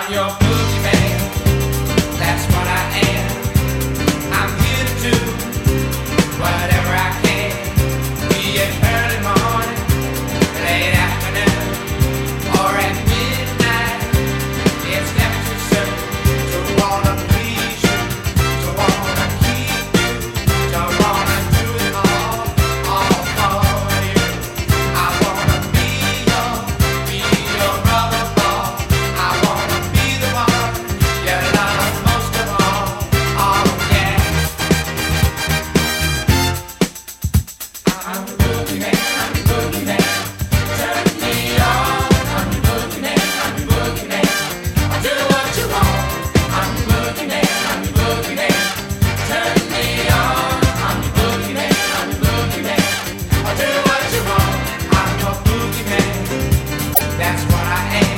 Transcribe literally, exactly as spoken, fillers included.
your boogie man. That's what I am. I'm here to do whatever I can. Be it early morning, late afternoon, or at midnight. It's never too soon to wanna please you, to wanna keep you, to wanna do it all, all for you. I wanna be your, be your rubber ball. I wanna be the one you love most of all. Oh yeah. I'm the boogie man, I'm the boogie man. Turn me on. I'm the boogie man, I'm the boogie man. I'll do what you want. I'm the boogie man, I'm the boogie man. Turn me on. I'm the boogie man, I'm the boogie man. I'll do what you want. I'm your boogie man. That's what I am.